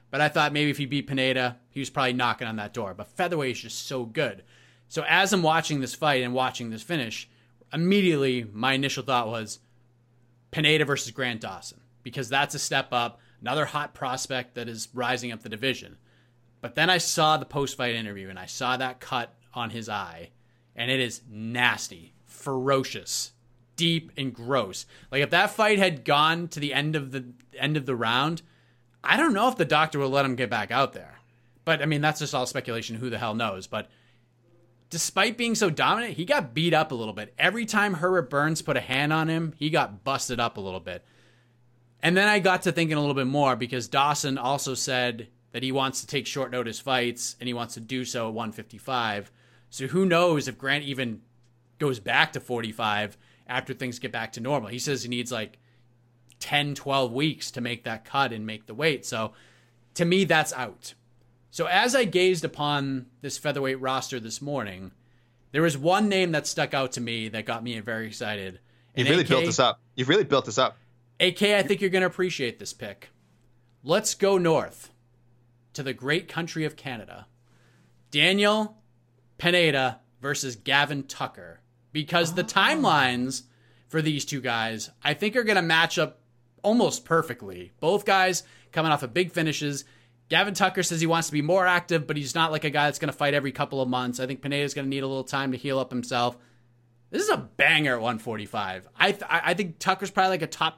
But I thought maybe if he beat Pineda, he was probably knocking on that door. But featherweight is just so good. So as I'm watching this fight and watching this finish, immediately my initial thought was Pineda versus Grant Dawson, because that's a step up, another hot prospect that is rising up the division. But then I saw the post-fight interview, and I saw that cut on his eye, and it is nasty, ferocious, deep, and gross. Like, if that fight had gone to the end of the end of the round, I don't know if the doctor would let him get back out there. But, I mean, that's just all speculation. Who the hell knows? But despite being so dominant, he got beat up a little bit. Every time Herbert Burns put a hand on him, he got busted up a little bit. And then I got to thinking a little bit more, because Dawson also said that he wants to take short notice fights, and he wants to do so at one fifty-five. So who knows if Grant even goes back to forty-five after things get back to normal. He says he needs like ten, twelve weeks to make that cut and make the weight. So to me, that's out. So as I gazed upon this featherweight roster this morning, there was one name that stuck out to me that got me very excited. You've really A K, built this up. You've really built this up. A K, I think you're going to appreciate this pick. Let's go north to the great country of Canada. Daniel Pineda versus Gavin Tucker. Because the timelines for these two guys, I think, are going to match up almost perfectly. Both guys coming off of big finishes. Gavin Tucker says he wants to be more active, but he's not like a guy that's going to fight every couple of months. I think Pineda's going to need a little time to heal up himself. This is a banger at one forty-five. I th- I think Tucker's probably like a top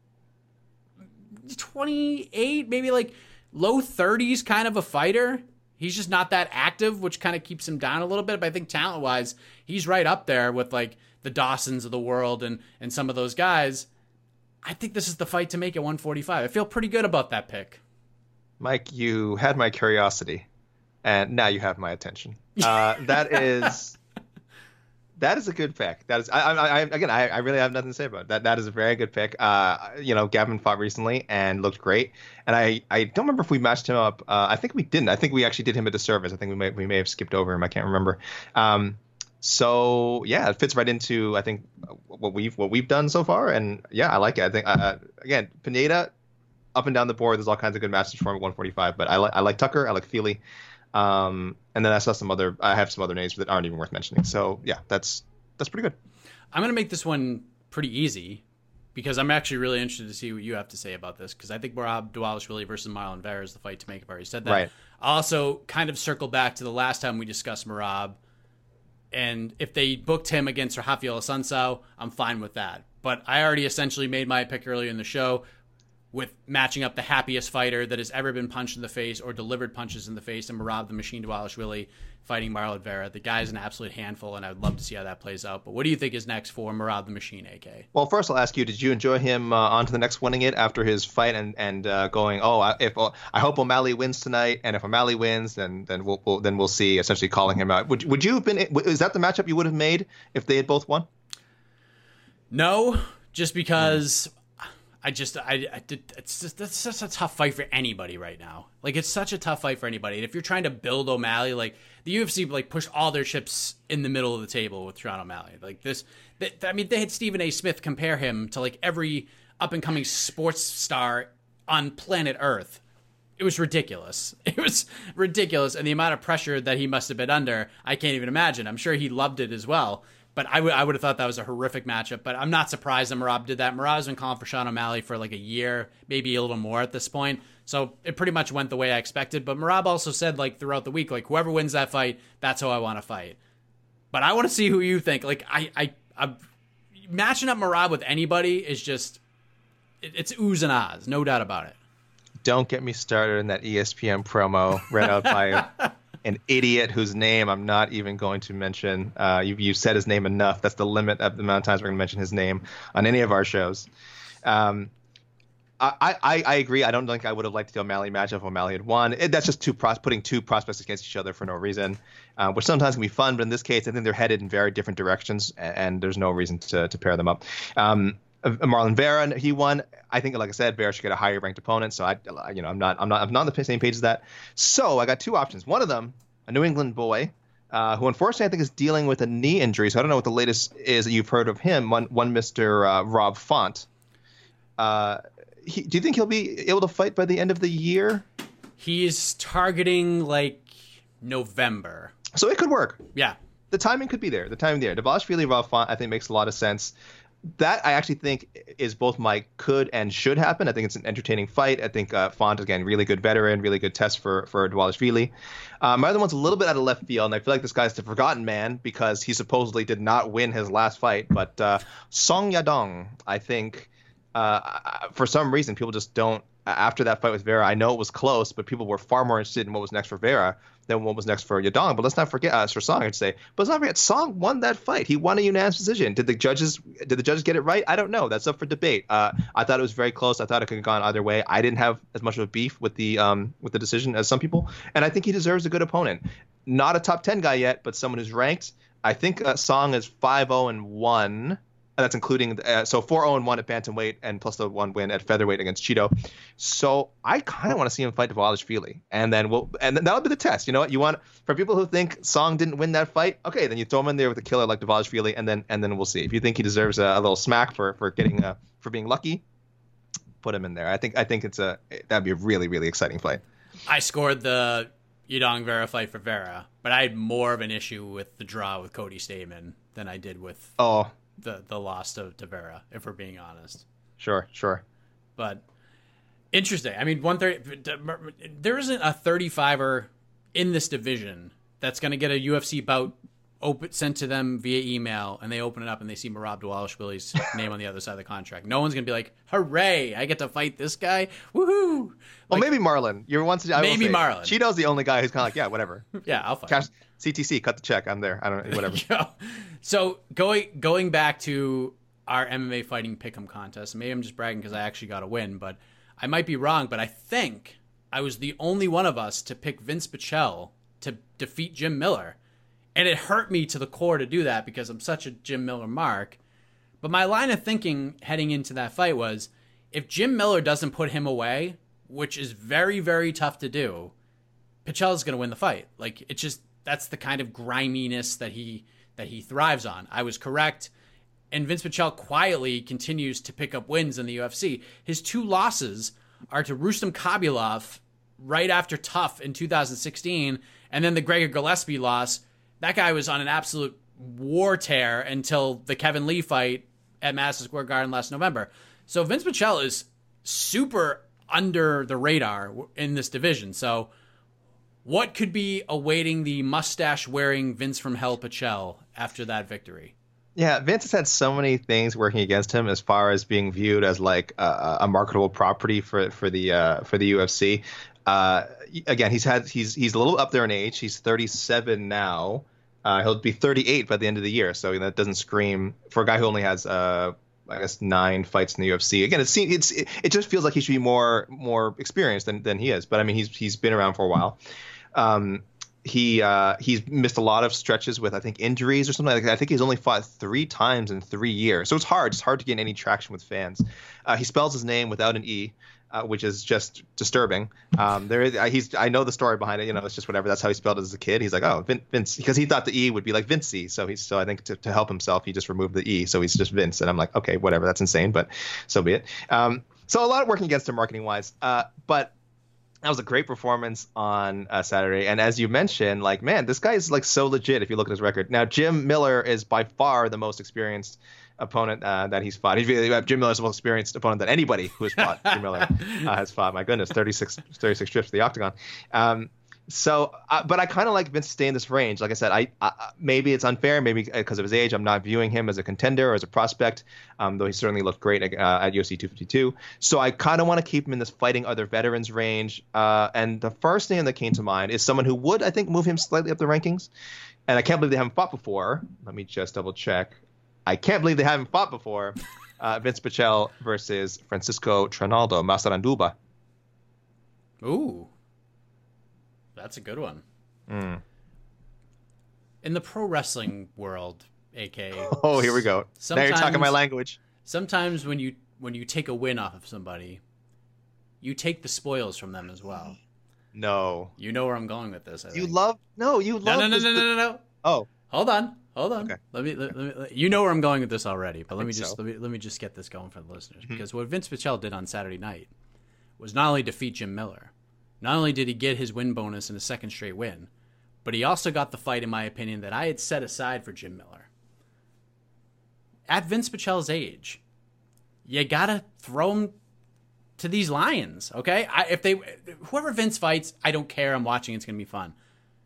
twenty-eight, maybe like low thirties kind of a fighter. He's just not that active, which kind of keeps him down a little bit. But I think talent-wise, he's right up there with like the Dawsons of the world and, and some of those guys. I think this is the fight to make at one forty-five. I feel pretty good about that pick. Mike, you had my curiosity, and now you have my attention. Uh, that is that is a good pick. That is, I, I, I again, I, I really have nothing to say about it. That. That is a very good pick. Uh, you know, Gavin fought recently and looked great, and I, I don't remember if we matched him up. Uh, I think we didn't. I think we actually did him a disservice. I think we may we may have skipped over him. I can't remember. Um, so yeah, it fits right into I think what we've what we've done so far, and yeah, I like it. I think uh, again, Pineda. Up and down the board, there's all kinds of good matches for him at one forty-five. But I like I like Tucker, I like Feely, um, and then I saw some other. I have some other names that aren't even worth mentioning. So yeah, that's that's pretty good. I'm gonna make this one pretty easy because I'm actually really interested to see what you have to say about this, because I think Merab Dvalishvili versus Marlon Vera is the fight to make. I've already said that. Right. I also kind of circle back to the last time we discussed Merab, and if they booked him against Rafael Assunção, I'm fine with that. But I already essentially made my pick earlier in the show, with matching up the happiest fighter that has ever been punched in the face or delivered punches in the face, and Merab the Machine Dvalishvili fighting Marlon Vera. The guy's an absolute handful, and I'd love to see how that plays out. But what do you think is next for Merab the Machine, A K? Well, first I'll ask you, did you enjoy him uh, on to the next winning it after his fight and and uh, going, oh, I, if uh, I hope O'Malley wins tonight, and if O'Malley wins, then then we'll, we'll then we'll see. Essentially calling him out. Would would you have been? Is that the matchup you would have made if they had both won? No, just because. Mm. I just, I, I did, it's just, that's such a tough fight for anybody right now. Like, it's such a tough fight for anybody. And if you're trying to build O'Malley, like, the U F C, like, pushed all their chips in the middle of the table with Sean O'Malley. Like, this, they, I mean, they had Stephen A. Smith compare him to, like, every up-and-coming sports star on planet Earth. It was ridiculous. It was ridiculous. And the amount of pressure that he must have been under, I can't even imagine. I'm sure he loved it as well. But I would I would have thought that was a horrific matchup. But I'm not surprised that Merab did that. Merab's been calling for Sean O'Malley for like a year, maybe a little more at this point. So it pretty much went the way I expected. But Merab also said, like, throughout the week, like, whoever wins that fight, that's who I want to fight. But I want to see who you think. Like, I, I, I'm matching up Merab with anybody is just, it, it's oohs and ahs, no doubt about it. Don't get me started in that E S P N promo read out by an idiot whose name I'm not even going to mention. Uh, you, you've said his name enough. That's the limit of the amount of times we're going to mention his name on any of our shows. Um, I, I, I agree. I don't think I would have liked the O'Malley matchup if O'Malley had won. It, that's just two pros, putting two prospects against each other for no reason, uh, which sometimes can be fun. But in this case, I think they're headed in very different directions, and, and there's no reason to, to pair them up. Um, Marlon Vera, he won. I think, like I said, Vera should get a higher ranked opponent. So I, you know, I'm not, I'm not, I'm not on the same page as that. So I got two options. One of them, a New England boy, uh, who unfortunately I think is dealing with a knee injury. So I don't know what the latest is that you've heard of him. One, one Mister Uh, Rob Font. Uh, he, do you think he'll be able to fight by the end of the year? He's targeting like November. So it could work. Yeah. The timing could be there. The timing there. Dvalishvili Rob Font, I think, makes a lot of sense. That I actually think is both my could and should happen. I think it's an entertaining fight. I think uh, Font, again, really good veteran, really good test for for Dvalishvili. Uh, my other one's a little bit out of left field, and I feel like this guy's the forgotten man because he supposedly did not win his last fight. But uh, Song Yadong, I think, uh, for some reason, people just don't. After that fight with Vera, I know it was close, but people were far more interested in what was next for Vera than what was next for Yadong. But let's not forget, uh, for Song, I'd say, but let's not forget, Song won that fight. He won a unanimous decision. Did the judges did the judges get it right? I don't know. That's up for debate. Uh, I thought it was very close. I thought it could have gone either way. I didn't have as much of a beef with the um with the decision as some people, and I think he deserves a good opponent. Not a top ten guy yet, but someone who's ranked. I think uh, Song is five oh and one. And that's including uh, so four oh and one at bantamweight and plus the one win at featherweight against Cheeto. So I kind of want to see him fight Dvalishvili, and then we'll and then that'll be the test. You know what you want for people who think Song didn't win that fight? Okay, then you throw him in there with a killer like Dvalishvili, and then and then we'll see. If you think he deserves a, a little smack for for getting uh, for being lucky, put him in there. I think I think it's a that'd be a really really exciting fight. I scored the Yadong Vera fight for Vera, but I had more of an issue with the draw with Cody Stamann than I did with Oh. the the loss to, to Vera, if we're being honest. Sure, sure. But interesting. I mean, one thirty. There isn't a thirty-fiver in this division that's going to get a U F C bout open, sent to them via email, and they open it up and they see Merab Dvalishvili's name on the other side of the contract. No one's going to be like, "Hooray! I get to fight this guy! Woohoo!" Well, Like, maybe Marlon. You're once. I maybe will say, Marlon. Cheeto's the only guy who's kind of like, yeah, whatever. yeah, I'll fight. Cash, C T C, cut the check. I'm there. I don't know, whatever. Yo. So going going back to our M M A fighting pick'em contest, maybe I'm just bragging because I actually got a win, but I might be wrong. But I think I was the only one of us to pick Vince Pichel to defeat Jim Miller, and it hurt me to the core to do that because I'm such a Jim Miller mark. But my line of thinking heading into that fight was, if Jim Miller doesn't put him away, which is very very tough to do, Pichel's going to win the fight. Like, it's just, that's the kind of griminess that he that he thrives on. I was correct. And Vince Pichel quietly continues to pick up wins in the U F C. His two losses are to Rustam Khabibulov right after Tough in two thousand sixteen, and then the Gregor Gillespie loss. That guy was on an absolute war tear until the Kevin Lee fight at Madison Square Garden last November. So Vince Pichel is super under the radar in this division. So what could be awaiting the mustache-wearing Vince from Hell Pichel after that victory? Yeah, Vince has had so many things working against him as far as being viewed as like a, a marketable property for for the uh, for the U F C. Uh, again, he's had he's he's a little up there in age. He's thirty-seven now. Uh, he'll be thirty-eight by the end of the year. So that doesn't scream for a guy who only has uh, I guess nine fights in the U F C. Again, it's it's it, it just feels like he should be more more experienced than than he is. But I mean, he's he's been around for a while. Um, he uh, he's missed a lot of stretches with I think injuries or something like that. I think he's only fought three times in three years, so it's hard. It's hard to get any traction with fans. Uh, he spells his name without an e, uh, which is just disturbing. Um, there is, uh, he's I know the story behind it. You know, it's just whatever. That's how he spelled it as a kid. He's like, oh, Vin, Vince, because he thought the e would be like Vincey. So he's so I think to, to help himself, he just removed the e, so he's just Vince. And I'm like, okay, whatever. That's insane, but so be it. Um, so a lot of working against him marketing wise, uh, but. That was a great performance on uh, Saturday. And as you mentioned, like, man, this guy is like so legit if you look at his record. Now, Jim Miller is by far the most experienced opponent uh, that he's fought. He's really, Jim Miller is the most experienced opponent that anybody who has fought Jim Miller uh, has fought. My goodness, thirty-six, thirty-six trips to the octagon. Um, so, uh, but I kind of like Vince to stay in this range. Like I said, I, I maybe it's unfair, maybe because of his age, I'm not viewing him as a contender or as a prospect, um, though he certainly looked great uh, at U F C two fifty-two. So I kind of want to keep him in this fighting other veterans range. Uh, and the first name that came to mind is someone who would, I think, move him slightly up the rankings. And I can't believe they haven't fought before. Let me just double check. I can't believe they haven't fought before. Uh, Vince Pichel versus Francisco Trinaldo Masaranduba. Ooh. That's a good one. Mm. In the pro wrestling world, A K. Oh, here we go. Now you're talking my language. Sometimes when you when you take a win off of somebody, you take the spoils from them as well. No. You know where I'm going with this. I You think. love no. You love no no no this, no no no no. Oh, hold on, hold on. Okay. Let me, let, let me. Let, you know where I'm going with this already, but let me think just so. let me let me just get this going for the listeners Mm-hmm. because what Vince Pichel did on Saturday night was not only defeat Jim Miller, not only did he get his win bonus in a second straight win, but he also got the fight, in my opinion, that I had set aside for Jim Miller. At Vince Pichel's age, you gotta throw him to these lions, okay? I, if they, whoever Vince fights, I don't care. I'm watching. It's gonna be fun.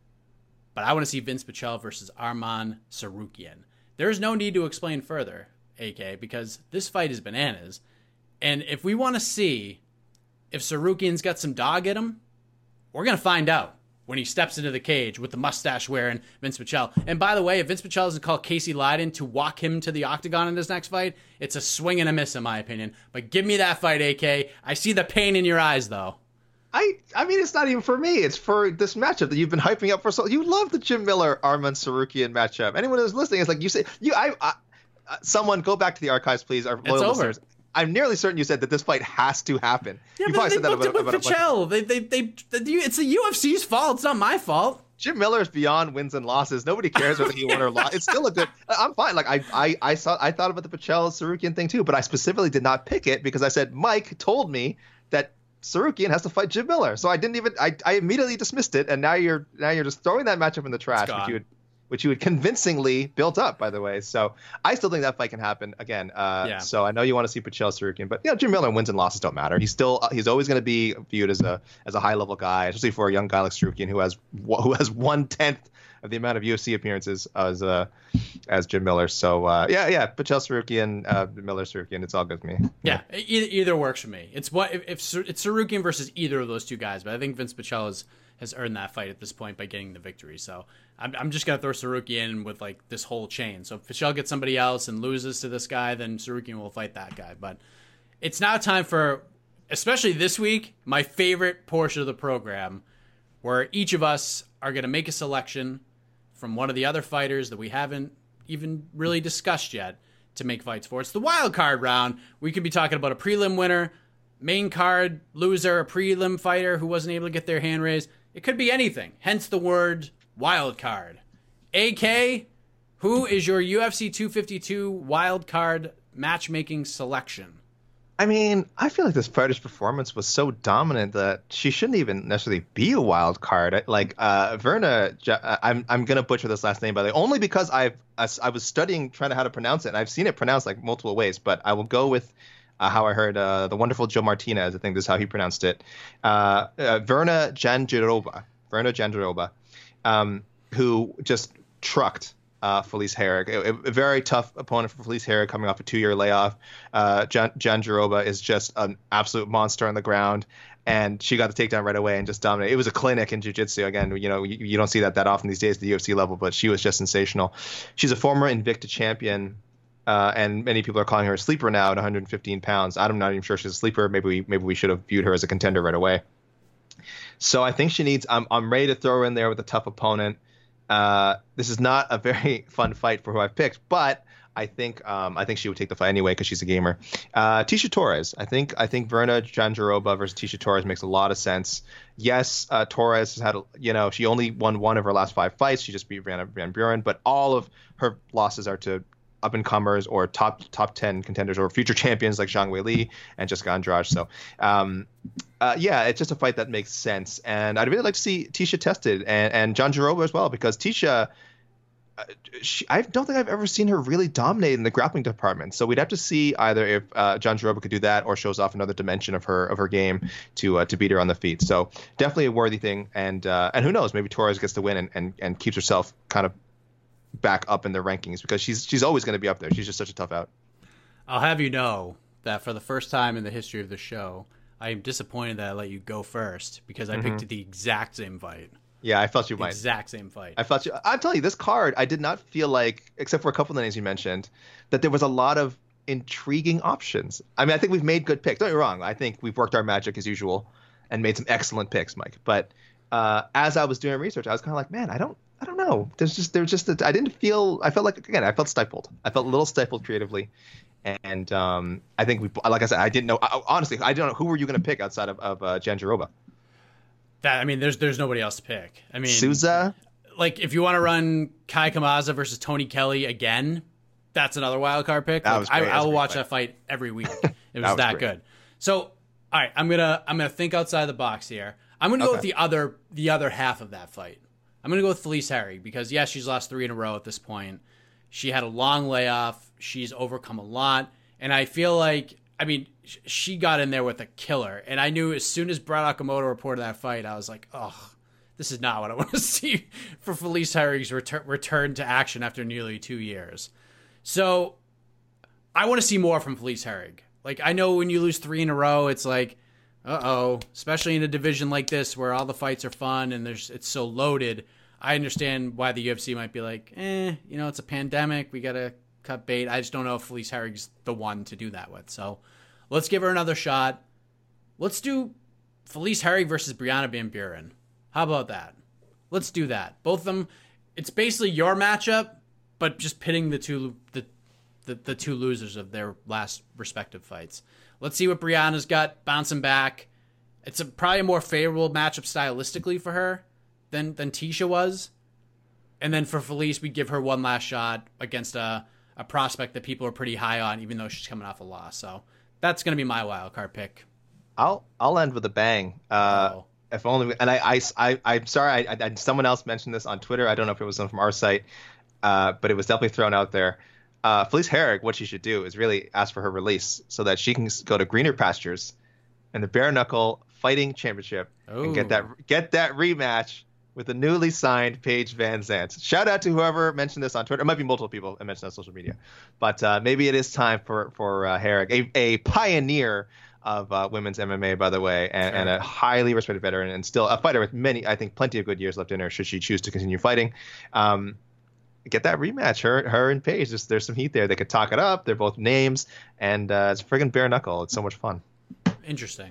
But I want to see Vince Pichel versus Arman Tsarukyan. There's no need to explain further, A K, because this fight is bananas. And if we want to see if Tsarukyan's got some dog in him, we're going to find out when he steps into the cage with the mustache wearing Vince Pichel. And by the way, if Vince Pichel doesn't call Casey Leydon to walk him to the octagon in his next fight, it's a swing and a miss in my opinion. But give me that fight, A K. I see the pain in your eyes, though. I I mean, it's not even for me. It's for this matchup that you've been hyping up for so. You love the Jim Miller Arman Tsarukyan matchup. Anyone who's listening is like, you say you I, I uh, someone go back to the archives, please. Our it's over. Listeners. I'm nearly certain you said that this fight has to happen. Yeah, you but probably they said that booked about, it with about Pichel. They, they, they, they, it's the U F C's fault. It's not my fault. Jim Miller is beyond wins and losses. Nobody cares whether he won or lost. It's still a good. I'm fine. Like I, I, I saw. I thought about the Pichel Tsarukyan thing too, but I specifically did not pick it because I said Mike told me that Tsarukyan has to fight Jim Miller, so I didn't even. I, I immediately dismissed it, and now you're now you're just throwing that matchup in the trash, which you would, which you had convincingly built up, by the way. So I still think that fight can happen again. Uh, yeah. So I know you want to see Pichel Tsarukyan, but you know Jim Miller wins and losses don't matter. He's still he's always going to be viewed as a as a high level guy, especially for a young guy like Tsarukyan who has who has one tenth of the amount of U F C appearances as uh, as Jim Miller. So uh, yeah, yeah, Pichel Tsarukyan, uh, Miller Tsarukyan, it's all good with me. Yeah, either, either works for me. It's what if, if it's Tsarukyan versus either of those two guys, but I think Vince Pichel has has earned that fight at this point by getting the victory. So I'm I'm just gonna throw Tsarukyan with like this whole chain. So if Pichel gets somebody else and loses to this guy, then Tsarukyan will fight that guy. But it's now time for, especially this week, my favorite portion of the program, where each of us are gonna make a selection from one of the other fighters that we haven't even really discussed yet to make fights for. It's the wild card round. We could be talking about a prelim winner, main card loser, a prelim fighter who wasn't able to get their hand raised. It could be anything. Hence the word wild card. A K, who is your U F C two fifty-two wild card matchmaking selection? I mean, I feel like this fighter's performance was so dominant that she shouldn't even necessarily be a wild card. Like uh, Verna, I'm I'm gonna butcher this last name by the way, only because I've I was studying trying to how to pronounce it, and I've seen it pronounced like multiple ways. But I will go with uh, how I heard uh, the wonderful Joe Martinez. I think this is how he pronounced it. Uh, uh, Verna Jandiroba, Verna Jandiroba, um, who just trucked Uh, Felice Herrig, a, a very tough opponent for Felice Herrig coming off a two-year layoff. Uh, Jan, Jandiroba is just an absolute monster on the ground, and she got the takedown right away and just dominated. It was a clinic in jiu-jitsu. Again, you know, you, you don't see that that often these days at the U F C level, but she was just sensational. She's a former Invicta champion, uh, and many people are calling her a sleeper now at one hundred fifteen pounds. I'm not even sure she's a sleeper. Maybe we maybe we should have viewed her as a contender right away. So I think she needs. I'm I'm ready to throw her in there with a tough opponent. Uh, this is not a very fun fight for who I've picked, but I think um, I think she would take the fight anyway because she's a gamer. Uh, Tecia Torres. I think I think Verna Jandiroba versus Tecia Torres makes a lot of sense. Yes, uh, Torres has had a, you know she only won one of her last five fights. She just beat Van, Van Buren, but all of her losses are to up and comers or top top ten contenders or future champions like Zhang Weili and Jessica Andrade. So um, uh, yeah, it's just a fight that makes sense, and I'd really like to see Tecia tested and and Jandiroba as well because Tecia. Uh, she, I don't think I've ever seen her really dominate in the grappling department. So we'd have to see either if uh, Jandiroba could do that or shows off another dimension of her of her game to uh, to beat her on the feet. So definitely a worthy thing, and uh, and who knows, maybe Torres gets the win and, and, and keeps herself kind of back up in the rankings because she's she's always going to be up there. She's just such a tough out. I'll have you know that for the first time in the history of the show, I am disappointed that I let you go first because I mm-hmm. picked the exact same fight. Yeah, I felt you the might. Exact same fight. I felt you. I'm telling you, this card, I did not feel like, except for a couple of the names you mentioned, that there was a lot of intriguing options. I mean, I think we've made good picks. Don't get me wrong. I think we've worked our magic as usual and made some excellent picks, Mike. But uh, as I was doing research, I was kind of like, man, I don't, I don't know. There's just, there's just, a, I didn't feel, I felt like, again, I felt stifled. I felt a little stifled creatively. And um, I think we, like I said, I didn't know, I, honestly, I don't know, who were you going to pick outside of, of uh, Jandiroba? That I mean, there's there's nobody else to pick. I mean, Souza. Like, if you want to run Kai Kamaza versus Tony Kelly again, that's another wild card pick. Like, I, I will watch fight. that fight every week. It was that, that good. So, all right, I'm gonna I'm gonna think outside the box here. I'm going to go Okay. with the other the other half of that fight. I'm going to go with Felice Herrig because, yes, she's lost three in a row at this point. She had a long layoff. She's overcome a lot. And I feel like, I mean, sh- she got in there with a killer. And I knew as soon as Brett Okamoto reported that fight, I was like, oh, this is not what I want to see for Felice Herrig's return, return to action after nearly two years. So I want to see more from Felice Herrig. Like, I know when you lose three in a row, it's like, uh-oh, especially in a division like this where all the fights are fun and there's it's so loaded. I understand why the U F C might be like, eh, you know, it's a pandemic. We got to cut bait. I just don't know if Felice Herrig's the one to do that with. So let's give her another shot. Let's do Felice Herrig versus Brianna Van Buren. How about that? Let's do that. Both of them, it's basically your matchup, but just pitting the two the the, the two losers of their last respective fights. Let's see what Brianna's got bouncing back. It's a, probably a more favorable matchup stylistically for her than than Tisha was. And then for Felice, we give her one last shot against a, a prospect that people are pretty high on, even though she's coming off a loss. So that's going to be my wild card pick. I'll I'll end with a bang. Uh, Oh. If only, and I, I, I I'm sorry, I, I, someone else mentioned this on Twitter. I don't know if it was someone from our site, uh, but it was definitely thrown out there. Uh, Felice Herrig, what she should do is really ask for her release so that she can go to greener pastures and the bare knuckle fighting championship and get that get that rematch with the newly signed Paige Van Zandt. Shout out to whoever mentioned this on Twitter. It might be multiple people that mentioned it on social media, but uh, maybe it is time for for uh, Herrig, a, a pioneer of uh, women's M M A, by the way, and, Sure. and a highly respected veteran and still a fighter with many, I think, plenty of good years left in her should she choose to continue fighting. Um, get that rematch, her her and Paige. There's, there's some heat there. They could talk it up. They're both names, and uh, it's friggin' bare knuckle. It's so much fun. Interesting.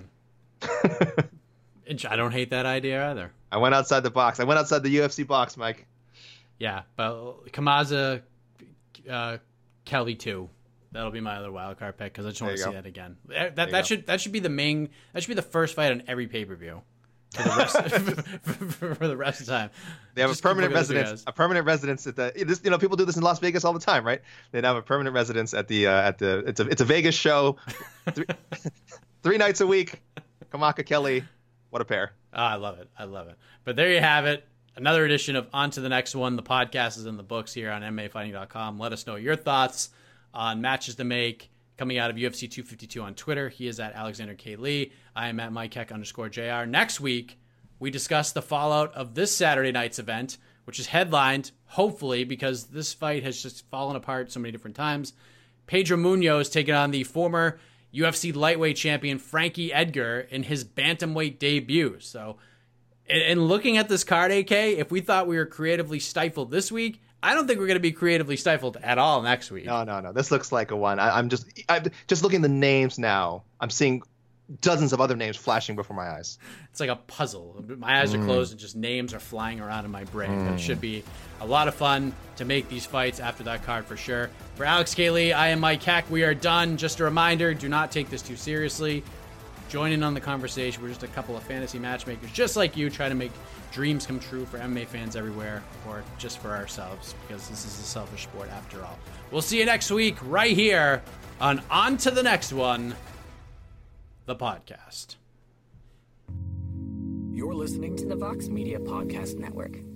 I don't hate that idea either. I went outside the box. I went outside the U F C box, Mike. Yeah, but Kamaza, uh, Kelly too. That'll be my other wild card pick because I just want to There see you go. that again. That that, you that go. should that should be the main. That should be the first fight on every pay per view. For the rest for, for the rest of the time, They have Just a keep permanent looking at the residence. guys. A permanent residence at the. This, you know, people do this in Las Vegas all the time, right? They'd have a permanent residence at the. Uh, at the. It's a. It's a Vegas show. Three, three nights a week. Kamaka Kelly, what a pair. Oh, I love it. I love it. But there you have it. Another edition of On to the Next One. The podcast is in the books here on M M A Fighting dot com. Let us know your thoughts on matches to make coming out of U F C two fifty-two on Twitter. He is at Alexander K. Lee. I am at Mike Heck underscore J R. Next week, we discuss the fallout of this Saturday night's event, which is headlined, hopefully, because this fight has just fallen apart so many different times. Pedro Munoz taking on the former U F C lightweight champion Frankie Edgar in his bantamweight debut. So, and, and looking at this card, A K, if we thought we were creatively stifled this week, I don't think we're going to be creatively stifled at all next week. No, no, no. This looks like a one. I, I'm just. I'm just looking at the names now. I'm seeing dozens of other names flashing before my eyes. It's like a puzzle. My eyes are closed and just names are flying around in my brain. But it should be a lot of fun to make these fights after that card for sure. For Alex Cayley, I am Mike Heck. We are done. Just a reminder, do not take this too seriously. Join in on the conversation. We're just a couple of fantasy matchmakers, just like you, try to make dreams come true for M M A fans everywhere, or just for ourselves, because this is a selfish sport after all. We'll see you next week right here on On to the Next One, the podcast. You're listening to the Vox Media Podcast Network.